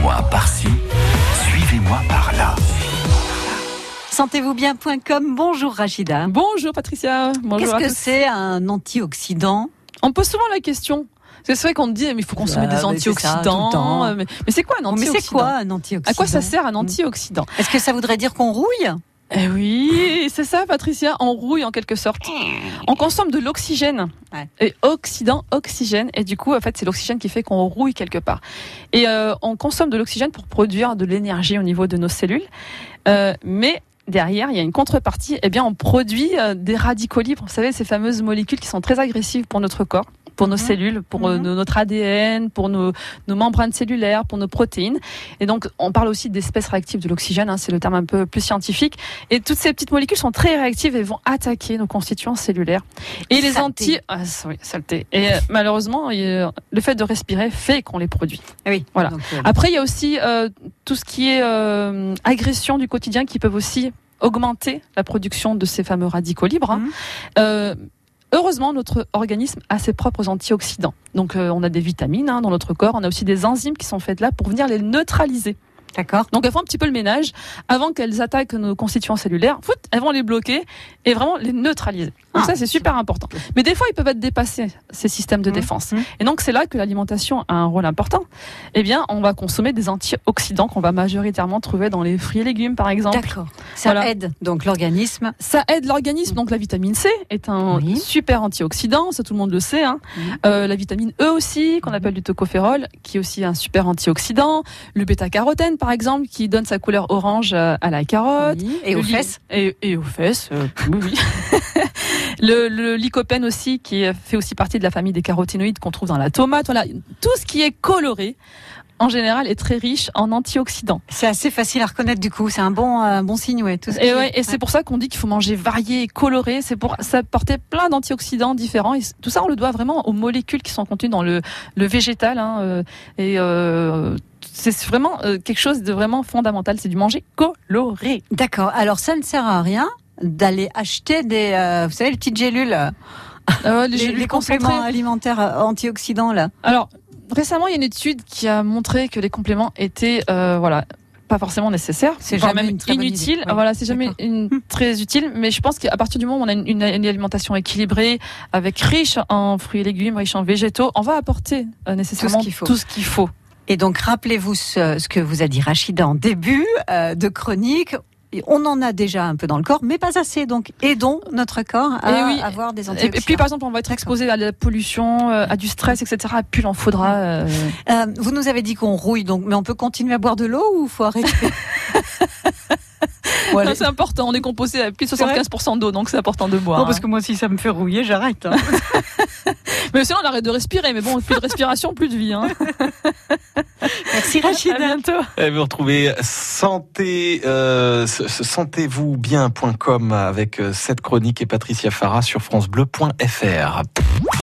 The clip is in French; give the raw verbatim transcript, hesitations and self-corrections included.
Suivez-moi par-ci, suivez-moi par-là. Sentez-vous bien point com, bonjour Rachida. Bonjour Patricia, bonjour Qu'est-ce à que tous. c'est un antioxydant ? On pose souvent la question. C'est vrai qu'on dit mais il faut consommer Ah, des mais c'est ça, antioxydants. tout le temps. Mais, mais c'est quoi un Mais antioxydant c'est quoi un antioxydant ? À quoi ça sert un antioxydant? Est-ce que ça voudrait dire qu'on rouille ? Eh oui, c'est ça Patricia, on rouille en quelque sorte. On consomme de l'oxygène. Ouais. Et oxydant, oxygène. Et du coup, en fait, c'est l'oxygène qui fait qu'on rouille quelque part. Et euh, on consomme de l'oxygène pour produire de l'énergie au niveau de nos cellules. Euh, mais derrière, il y a une contrepartie. Eh bien, on produit euh, des radicaux libres. Vous savez, ces fameuses molécules qui sont très agressives pour notre corps, pour nos mmh. cellules, pour mmh. euh, notre A D N, pour nos, nos membranes cellulaires, pour nos protéines. Et donc, on parle aussi d'espèces réactives de l'oxygène, hein, c'est le terme un peu plus scientifique. Et toutes ces petites molécules sont très réactives et vont attaquer nos constituants cellulaires. Et les anti... Ah, oui, saleté. Et euh, malheureusement, euh, le fait de respirer fait qu'on les produit. Oui. Voilà. Donc, euh... Après, il y a aussi euh, tout ce qui est euh, agression du quotidien qui peuvent aussi augmenter la production de ces fameux radicaux libres. Hein. Mmh. Euh, Heureusement, notre organisme a ses propres antioxydants. Donc, euh, on a des vitamines hein, dans notre corps. On a aussi des enzymes qui sont faites là pour venir les neutraliser. D'accord. Donc, elles font un petit peu le ménage. Avant qu'elles attaquent nos constituants cellulaires, fout, elles vont les bloquer et vraiment les neutraliser. Donc ah, ça, c'est super important. Mais des fois, ils peuvent être dépassés, ces systèmes de mmh, défense. Mmh. Et donc, c'est là que l'alimentation a un rôle important. Eh bien, on va consommer des antioxydants qu'on va majoritairement trouver dans les fruits et légumes, par exemple. D'accord. Ça voilà. aide donc l'organisme. Ça aide l'organisme. Donc, la vitamine C est un oui. super antioxydant. Ça, tout le monde le sait. Hein. Mmh. Euh, la vitamine E aussi, qu'on appelle du tocophérol, qui est aussi un super antioxydant. Le bêta-carotène, par exemple, qui donne sa couleur orange à la carotte. Oui. Et aux li- fesses. Et, et aux fesses. Euh, oui, oui. Le, le lycopène aussi, qui fait aussi partie de la famille des caroténoïdes qu'on trouve dans la tomate. Voilà, tout ce qui est coloré, en général, est très riche en antioxydants. C'est assez facile à reconnaître du coup. C'est un bon, un bon signe, ouais. Tout ce et qui ouais, est... et c'est pour ça qu'on dit qu'il faut manger varié et coloré. C'est pour s'apporter plein d'antioxydants différents. Et tout ça, on le doit vraiment aux molécules qui sont contenues dans le, le végétal. Hein, euh, et euh, c'est vraiment euh, quelque chose de vraiment fondamental. C'est du manger coloré. D'accord. Alors ça ne sert à rien d'aller acheter des, euh, vous savez, les petites gélules, euh, les, les, les compléments alimentaires antioxydants là. Alors récemment, il y a une étude qui a montré que les compléments étaient, euh, voilà, pas forcément nécessaires. C'est jamais même une très inutile. Oui. Voilà, c'est jamais une, très utile. Mais je pense qu'à partir du moment où on a une, une, une alimentation équilibrée, avec riche en fruits et légumes, riche en végétaux, on va apporter euh, nécessairement tout ce qu'il faut. Tout ce qu'il faut. Et donc rappelez-vous ce, ce que vous a dit Rachida en début euh, de chronique. On en a déjà un peu dans le corps, mais pas assez. Donc, aidons notre corps à oui. avoir des antioxydants. Et puis, par exemple, on va être exposé à la pollution, à du stress, et cetera. Puis, il en faudra. Euh... Euh, vous nous avez dit qu'on rouille, donc, mais on peut continuer à boire de l'eau ou faut arrêter? Bon, non, c'est important. On est composé à plus de soixante-quinze pour cent d'eau, donc c'est important de boire. Bon, parce que moi, si ça me fait rouiller, j'arrête. Hein. Mais sinon, on arrête de respirer. Mais bon, plus de respiration, plus de vie. Hein. Merci Rachida. À bientôt. Et vous retrouvez santé, euh, sentez-vous bien point com avec cette chronique et Patricia Farah sur francebleu point fr.